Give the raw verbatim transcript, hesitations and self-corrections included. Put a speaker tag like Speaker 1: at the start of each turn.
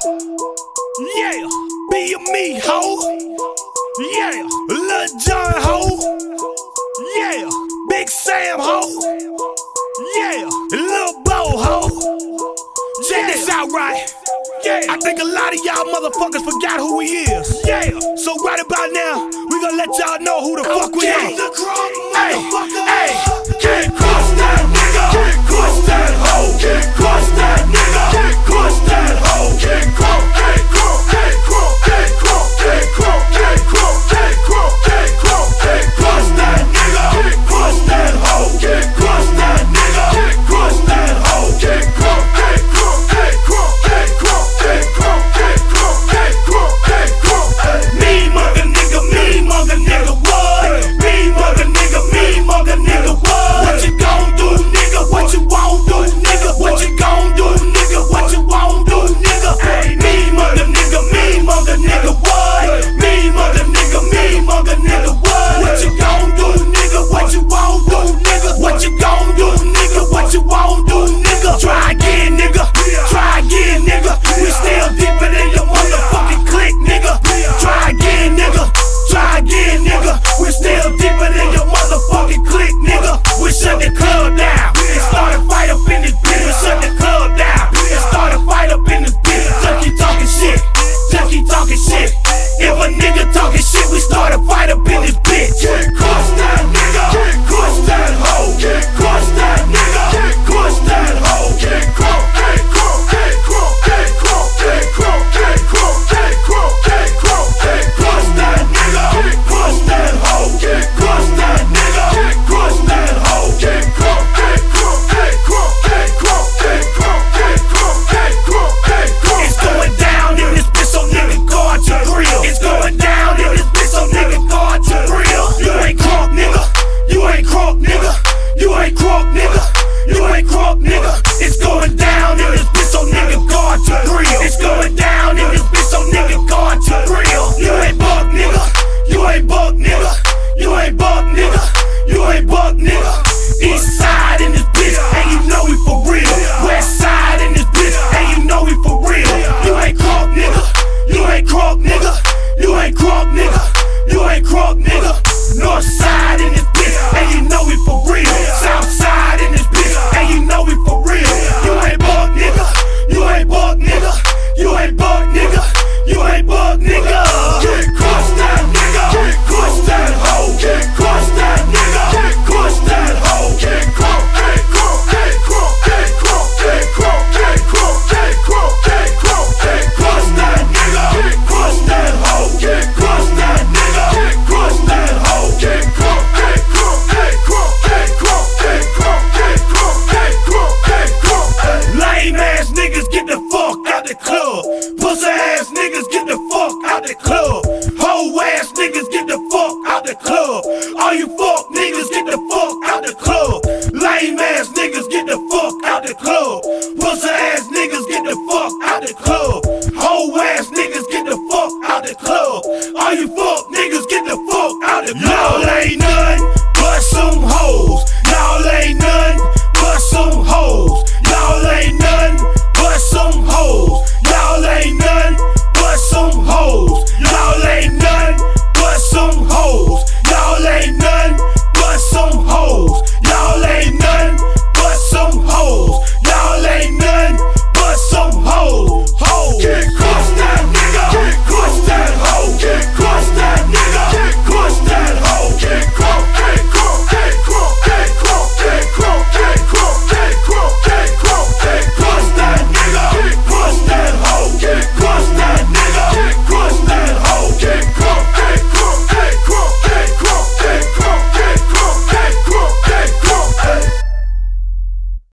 Speaker 1: Yeah, be a me, ho. Yeah, Lil Jon, ho. Yeah, Big Sam, ho. Yeah, Lil Bo, ho. Check this out, right? Yeah, I think a lot of y'all motherfuckers forgot who we is. Yeah, so right about now, we gonna let y'all know who the fuck we are. Hey, hey, can't cross that nigga, can't cross that hoe, can't cross that nigga, can't cross that hoe, can't cross, can't cross, can't cross, can't cross, can't cross, can't cross, can't cross, can't cross, can't cross that nigga, can't cross that hoe, can't cross that nigga, can't cross that hoe, can't cross, can't cross, can't cross, can't cross, can't cross, can't cross, can't cross, can't cross. Me mother nigga, me mother nigga, what? Me mother nigga, me mother nigga, what? What you gon' do, nigga? What you won't do, nigga? What you gon' do, nigga? What you won't do, nigga? Hey, me mother nigga, me mother nigga, what? Me mother nigga, me mother nigga, what? What you gon' do, nigga? What you won't do, nigga? What you gon' do, nigga? What you won't do, nigga? Try again, nigga. Try again, nigga. We still deeper than your motherfucking clique, nigga. Try again, nigga. Try again, nigga. We still deeper than your motherfucking clique, nigga. We shut the club down. It started a fight up in this bitch. We shut the club down. It started a fight up in this bitch. Just keep talking shit. Just keep talking shit. If a nigga talking shit, we start a fight up in this bitch. Can't cross that nigga. Can't cross that hoe. Can't cross that nigga. Can't cross that hoe. Can't cross. Can't cross. Can't cross. Can't cross. Can't cross. Can't cross. Can't cross. Can't cross. Can't cross that nigga. Can't cross that hoe. Can't cross that nigga. Can't cross that hoe. Can't cross. Can't cross. Can't cross. Can't cross. Can't cross. Can't cross. Can't cross. Can't cross. It's going down in this bitch, so nigga guard your grill. It's going down in this bitch, so nigga guard your grill. You ain't crunk, nigga. You ain't crunk, nigga. You ain't crunk, nigga. You ain't crunk, nigga. It's going down in this bitch, so nigga guard your grill. It's going down in this bitch, so nigga guard your grill. You ain't buck, nigga. You ain't buck, nigga. You ain't buck, nigga. You ain't buck, nigga. East side in this bitch, and you know we for real. West side in this bitch, and you know we for real. You ain't crunk, nigga. You ain't crunk, nigga. You ain't crunk, nigga. You ain't crunk, nigga. North side in this bitch, and you know we for real. South side in this bitch, and you know we for real. You ain't buck, nigga. You ain't buck, nigga. You ain't buck, nigga. You ain't buck, nigga. Can't cross that nigga. Can't cross that hoe. Can't cross that nigga. Can't cross that hoe. Can't cross. Can't cross. Can't cross. Can't cross. Can't cross. Can't cross. Can't cross. Can't cross. Can't cross that nigga. Can't cross that hoe. Can't cross that nigga. Can't cross that hoe. Can't cross. Can't cross. Can't cross. Can't cross. Can't cross. Can't cross. Can't cross. Can't cross. Lame ass niggas get the fuck out the club. Pussy ass niggas get the fuck out the club. Hoe ass niggas get the fuck out the club. All you fuck niggas get the fuck out the club. Lame ass niggas get the fuck out the club. Pussy ass